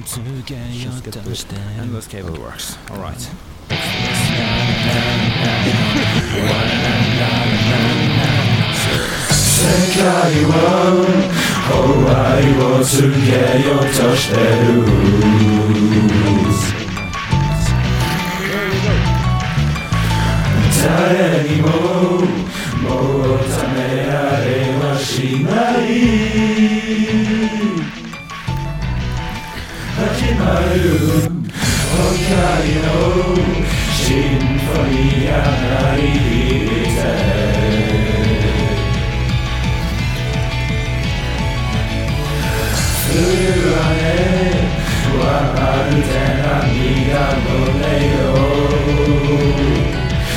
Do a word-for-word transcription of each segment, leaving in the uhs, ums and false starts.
Just get the endless cable works. All right. 世界は終わりを告げようとしてる。誰にももうためられはしない。始まる光のシンフォニアなりで冬はねはまるで涙のレイを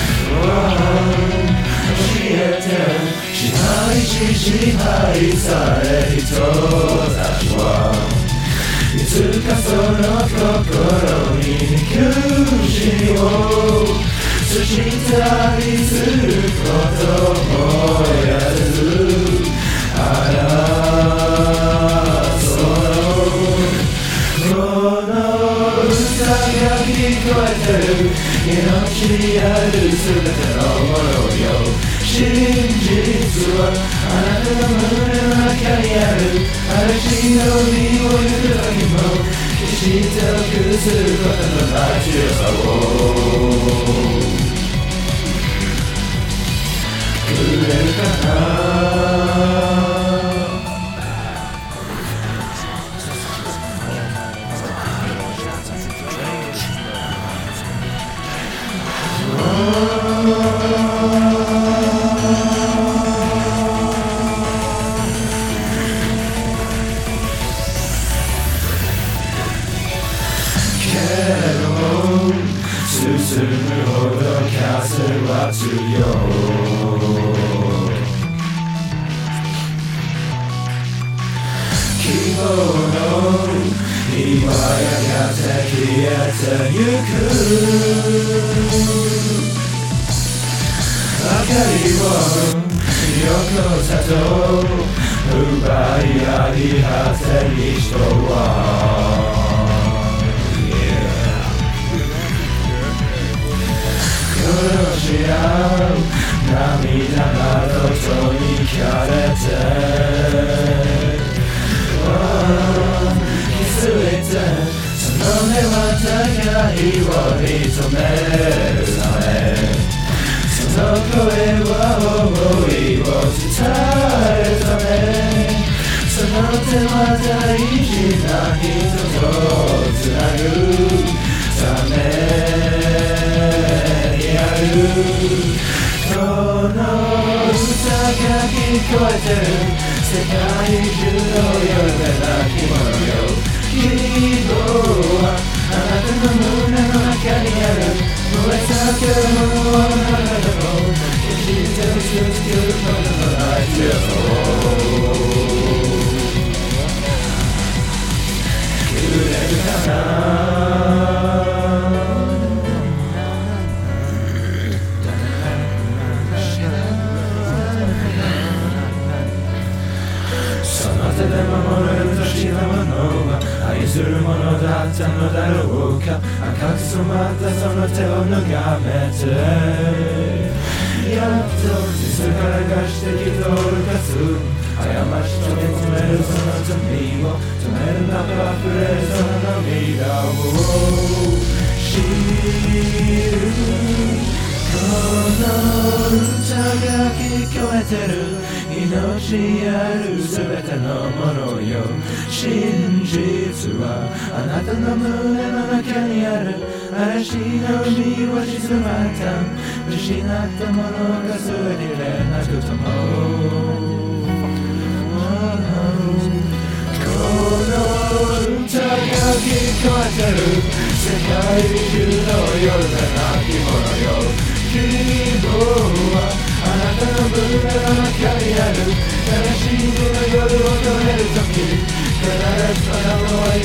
教えて支配し支配される人たちはいつかその心に苦しみをそしたりすることもやずあらこの歌が聞こえてる命あるすべてのものよ真実はあなたの胸の中にある嵐の海を行く時も決して臆することのない強さをくれるかな進むほど風は強い希望の火はやがて消えてゆく明かりをよこさと奪い合い果てに人は殺し合う涙などとにかれて気づいてその目は互いを認めるためその声は思いを伝えるためその手は大事な人とつなぐためこの歌が聞こえてる世界中の夜で泣き物よ希望はあなたの胸の中にある燃え盛るものの中でも決して打ちつけることのない強さをくれるかな手で守れるとしたものは愛するものだったのだろうか赤く染まったその手を眺めてやっと自らがしてきとるかす過ちと見つめるその罪を止める中溢れるその涙を知るこの歌が聞こえてる命あるすべてのものよ真実はあなたの胸の中にある嵐の海は静まった失ったものが数えきれなくともこの歌が聞こえてる世界中の夜で泣き物よ希望はあなたの胸の中にある悲しみの夜を止めるとき必ずその想い